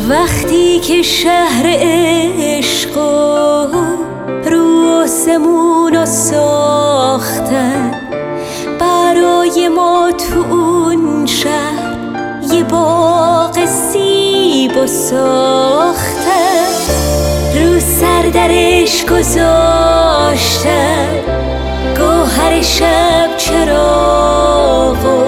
وقتی که شهر عشق رو آسمون ساختن برای ما تو اون شهر یه باغ سیب ساختن، رو سر درش گذاشتن گوهر شب چراغ و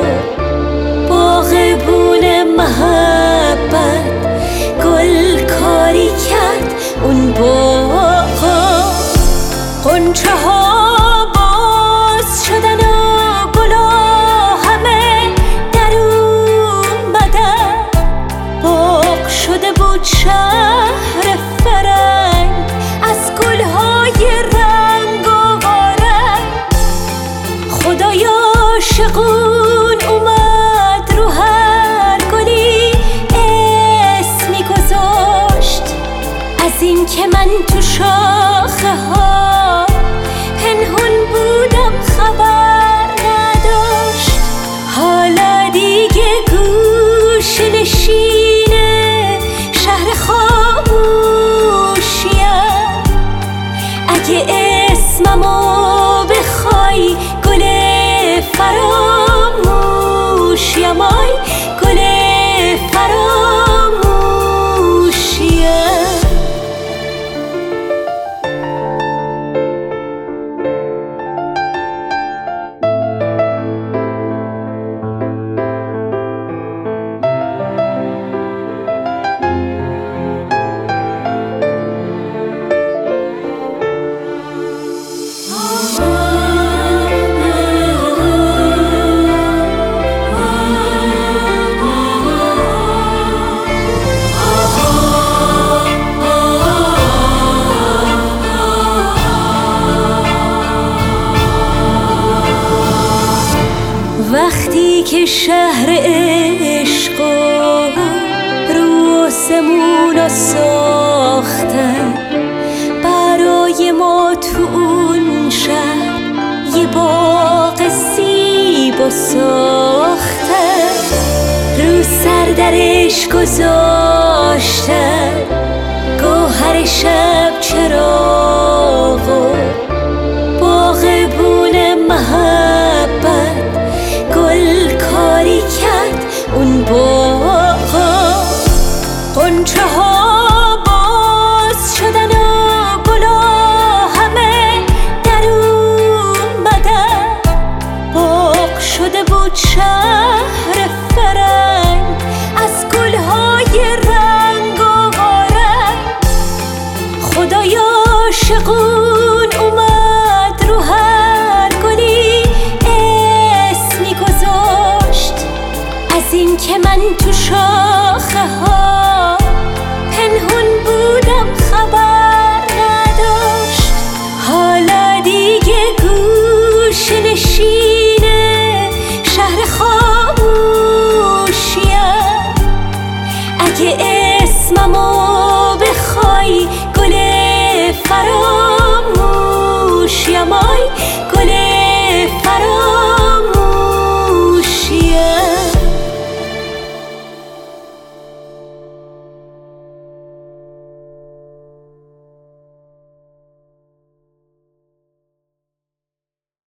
باغبون محبت گل کاری کرد اون باغا. غنچه ها باز شدن و گلا همه در اومدن، باغ شده بود شهر فرنگ از گلهای رنگ و رنگ. خدایا شقون اومد رو هر گلی اسمی گذاشت، از این که من تو شاخه ها پنهون بودم خبر نداشت. حالا دیگه گوش نشینه شهر خاموشیم، اگه اسممو بخوای گل فراموشیم، آی گل فراموشیم. وقتی که شهر عشق رو آسمون ساختن برای ما تو اون شهر یه باغ سیب ساختن، رو سر درش گذاشتن گوهر شب چراغ و باغبون محبت گل کاری کرد اون باغا. غنچه ها باز شدن و گلا همه در اومدن، باغ شده بود شهر فرنگ از گلهای رنگ و رنگ. خدایا شقون اومد رو هر گلی اسمی گذاشت، از این که من تو شاخه ها پنهون بودم خبر نداشت. حالا دیگه گوش نشینه شهر خاموشیم، اگه اسممو بخوای گل فراموشیم، آی